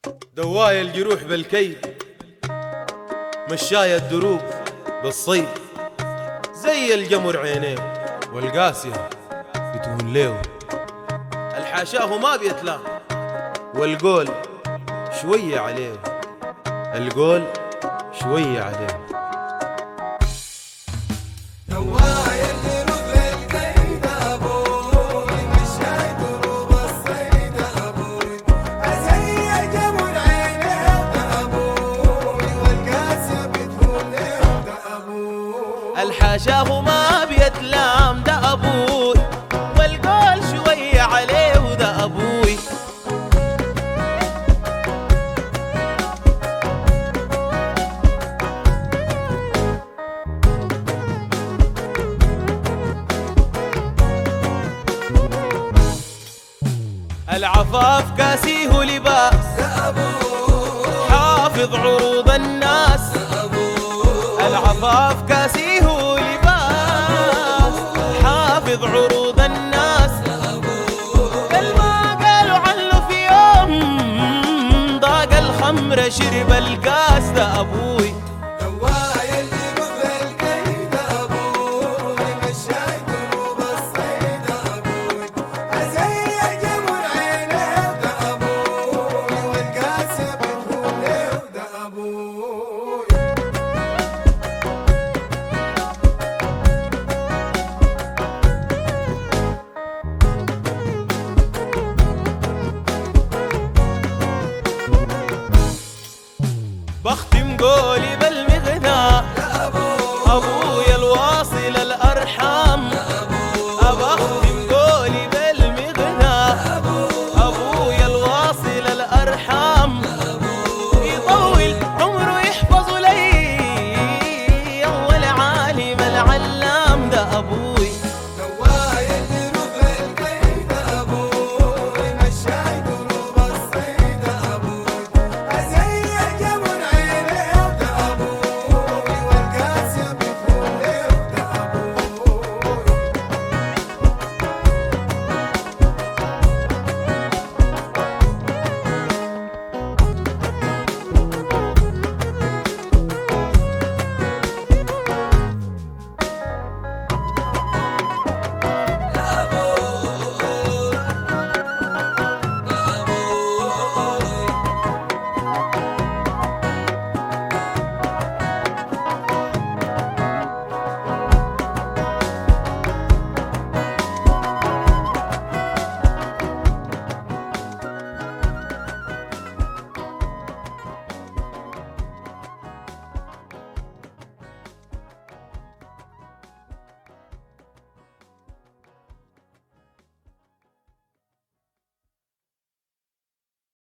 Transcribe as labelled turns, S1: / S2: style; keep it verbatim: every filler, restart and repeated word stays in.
S1: دواي الجروح بالكي، مشاية الدروب بالصيد، زي الجمر عينيه والقاسية بتهون ليه. الحاشاه ما بيتلام والقول شوية عليه، القول شوية عليه.
S2: دواي الجروح بالكي ده أبوي، مشاية دروب الصيد أبوي، زي الجمر عينيه ده أبوي، والقاسية بتهون ليه ده أبوي.
S1: الحاشاه ما بيتلام ده أبوي، والقول شوية عليه وده أبوي. العفاف كاسيه لباس
S2: ده أبوي،
S1: حافظ عروض الناس.
S2: ده أبوي،
S1: العفاف كاسيه لباس حافظ عروض الناس.
S2: ده أبوي،
S1: الما قالوا عنه في يوم ضاق الخمر شرب الكاس ده أبوي.
S2: دواي الجروح بالكي ده أبوي، مشاية دروب الصيد أبوي، زي الجمر عينيه ده أبوي، والقاسية بتهون ليه ده أبوي.
S1: بختم قول